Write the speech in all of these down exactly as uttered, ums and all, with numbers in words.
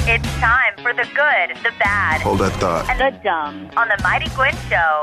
It's time for the good, the bad, Hold that thought. and the dumb on the Mighty Gwynn Show.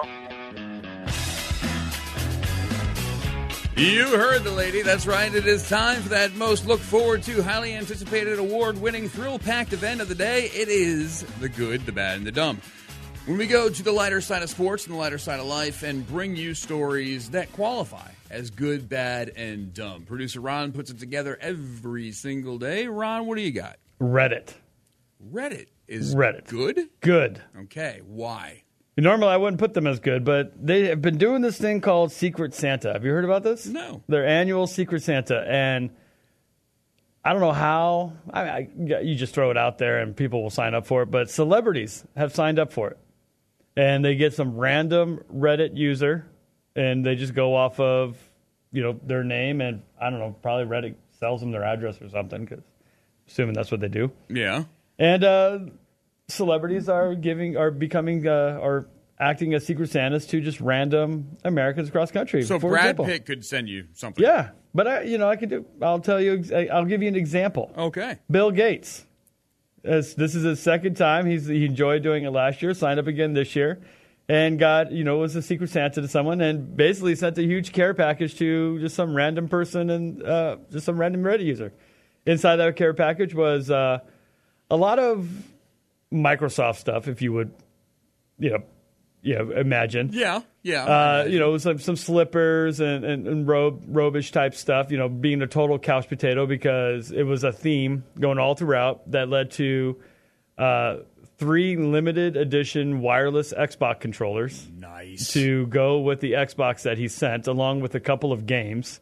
You heard the lady. That's right. It is time for that most looked forward to, highly anticipated, award-winning, thrill-packed event of the day. It is the good, the bad, and the dumb. When we go to the lighter side of sports and the lighter side of life and bring you stories that qualify as good, bad, and dumb. Producer Ron puts it together every single day. Ron, what do you got? Reddit. Reddit is Reddit. good? Good. Okay, why? Normally, I wouldn't put them as good, but they have been doing this thing called Secret Santa. Have you heard about this? No. Their annual Secret Santa, and I don't know how. I, I, you just throw it out there, and people will sign up for it. But celebrities have signed up for it, and they get some random Reddit user, and they just go off of you know their name, and I don't know, probably Reddit sells them their address or something, because assuming that's what they do. Yeah. And uh, celebrities are giving, are becoming, uh, are acting as Secret Santas to just random Americans across country. So for Brad example. Pitt could send you something. Yeah, but I, you know, I could do. I'll tell you. I'll give you an example. Okay. Bill Gates. As this is his second time. He's he enjoyed doing it last year. Signed up again this year, and got you know was a Secret Santa to someone, and basically sent a huge care package to just some random person and uh, just some random Reddit user. Inside that care package was. Uh, A lot of Microsoft stuff, if you would, you know, you know, imagine. Yeah, yeah. Uh, you know, some some slippers and, and, and robe, robe-ish type stuff, you know, being a total couch potato because it was a theme going all throughout that led to uh, three limited edition wireless Xbox controllers. Nice. To go with the Xbox that he sent, along with a couple of games.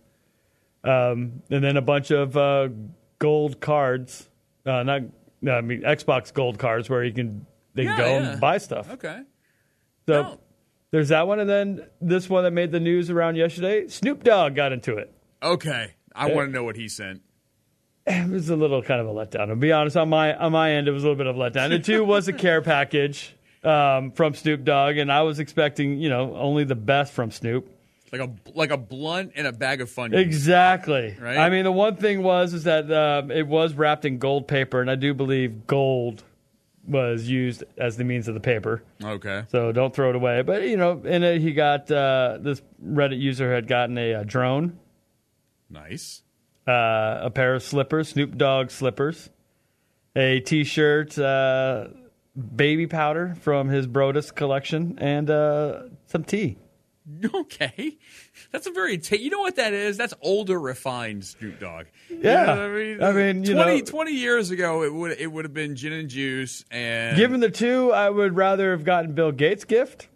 Um, and then a bunch of uh, gold cards. Uh, not... No, I mean Xbox Gold cards where you can they Yeah, can go yeah. and buy stuff. Okay. So No. there's that one, and then this one that made the news around yesterday. Snoop Dogg got into it. Okay. I Uh, want to know what he sent. It was a little kind of a letdown. To be honest, on my on my end, it was a little bit of a letdown. And two was a care package um, from Snoop Dogg, and I was expecting you know only the best from Snoop. Like a like a blunt and a bag of Funyuns. Exactly. Right? I mean, the one thing was is that um, it was wrapped in gold paper, and I do believe gold was used as the means of the paper. Okay. So don't throw it away. But, you know, in it, he got uh, this Reddit user had gotten a, a drone, Nice. uh, a pair of slippers, Snoop Dogg slippers, a T-shirt, uh, baby powder from his Brodus collection, and uh, some tea. Okay. That's a very, ta- you know what that is? That's older, refined Snoop Dogg. You Yeah. know what I mean, I mean, you twenty, know- twenty years ago, it would it would have been gin and juice. And Given the two, I would rather have gotten Bill Gates' gift.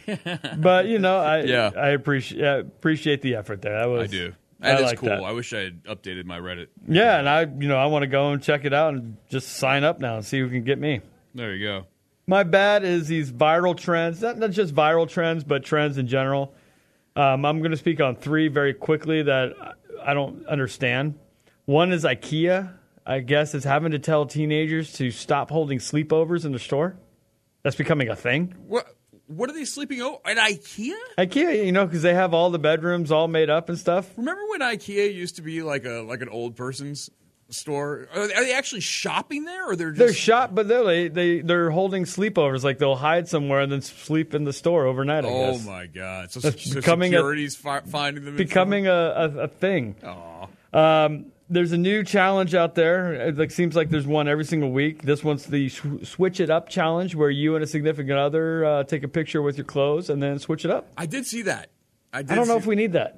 But, you know, I Yeah. I appreciate I appreciate the effort there. That was, I do. That I is like cool. that. I wish I had updated my Reddit. Yeah, and I, you know, I want to go and check it out and just sign up now and see who can get me. There you go. My bad is these viral trends, not, not just viral trends, but trends in general. Um, I'm going to speak on three very quickly that I don't understand. One is IKEA, I guess, is having to tell teenagers to stop holding sleepovers in the store. That's becoming a thing. What What are they sleeping over at IKEA? IKEA, you know, because they have all the bedrooms all made up and stuff. Remember when IKEA used to be like a like an old person's store? Are they, are they actually shopping there, or they're just They're shop, but they're they, they they're holding sleepovers. Like they'll hide somewhere and then sleep in the store overnight. I Oh guess. my god! So, That's so becoming a- security's fi- finding them. in becoming a, a, a thing. Aw. Um, there's a new challenge out there. It like, seems like there's one every single week. This one's the sw- Switch It Up challenge, where you and a significant other uh, take a picture with your clothes and then switch it up. I did see that. I, did I don't know see- if we need that.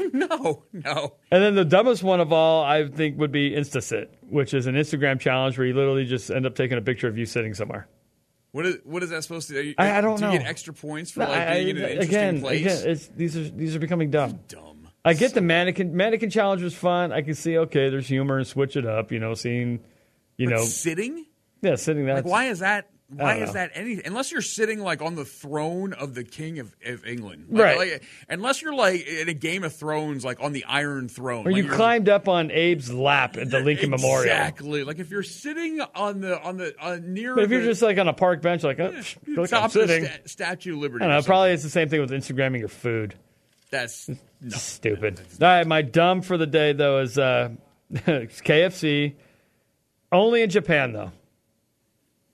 no, no. And then the dumbest one of all, I think, would be InstaSit, which is an Instagram challenge where you literally just end up taking a picture of you sitting somewhere. What is what is that supposed to? Are you, I- I don't do you know. get extra points for No, like I- being in an I- interesting again, place? again, it's, these are these are becoming dumb. Dumb. I get the mannequin mannequin challenge was fun. I can see okay, there's humor and switch it up. You know, seeing, you But know, sitting. yeah, sitting there. Like, why is that? Why don't is know. that anything? Unless you're sitting like on the throne of the king of, of England, Like- Right. like, unless you're like in a Game of Thrones, like on the Iron Throne, Or like you you're- climbed up on Abe's lap at the Lincoln Memorial. Exactly. Like if you're sitting on the on the uh, near. But if you're the, just like on a park bench, like, oh, psh, feel like top I'm of the sitting. sta- Statue of Liberty. I or don't know. something. Probably it's the same thing with Instagramming your food. That's no. Stupid. All right, my dumb for the day though is uh, K F C. Only in Japan though.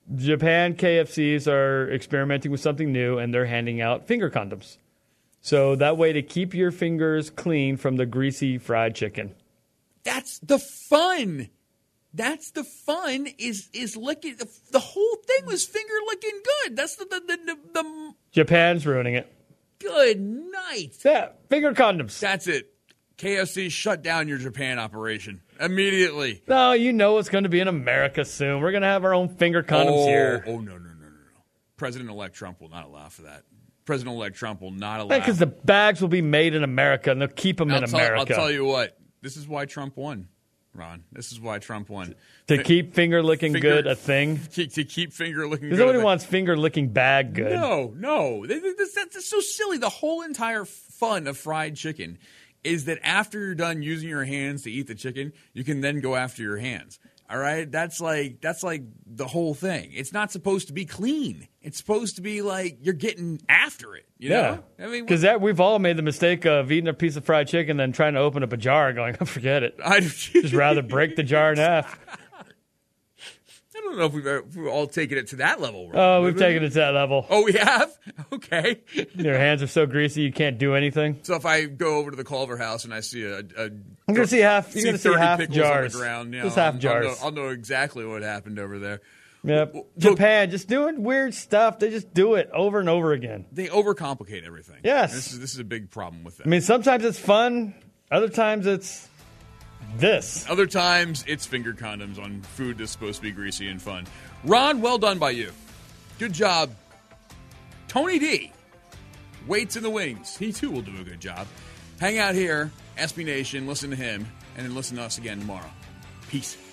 Japan K F Cs are experimenting with something new, and they're handing out finger condoms. So that way to keep your fingers clean from the greasy fried chicken. That's the fun. That's the fun is is licking. The, the whole thing was finger licking good. That's the the, the, the, the Japan's ruining it. Good night. Yeah, finger condoms. That's it. K F C shut down your Japan operation immediately. No, you know it's going to be in America soon. We're going to have our own finger condoms oh, here. Oh, no, no, no, no, no. President-elect Trump will not allow for that. President-elect Trump will not allow. Because the bags will be made in America, and they'll keep them I'll in tell, America. I'll tell you what. This is why Trump won, Ron. This is why Trump won. To keep finger licking finger, good a thing? To, to keep finger licking good. Because nobody wants finger licking bag good. No, no. That's, that's so silly. The whole entire fun of fried chicken is that after you're done using your hands to eat the chicken, you can then go after your hands. All right? That's like that's like the whole thing. It's not supposed to be clean. It's supposed to be like you're getting after it. You know? Yeah. I mean, because that we've all made the mistake of eating a piece of fried chicken and then trying to open up a jar and going, oh, forget it. I'd just rather break the jar in half. I don't know if we've, ever, if we've all taken it to that level. Right? Oh, we've taken it to that level. Oh, we have? Okay. Your hands are so greasy you can't do anything. So if I go over to the Culver house and I see a, a I'm gonna see half. You're gonna see half jars. On the ground, you know, just half I'll, jars. I'll know, I'll know exactly what happened over there. Yep. Well, Japan just doing weird stuff. They just do it over and over again. They overcomplicate everything. Yes. This is this is a big problem with them. I mean, sometimes it's fun. Other times it's this. Other times it's finger condoms on food that's supposed to be greasy and fun. Ron, well done by you. Good job. Tony D waits in the wings. He too will do a good job. Hang out here, S B Nation, listen to him, and then listen to us again tomorrow. Peace.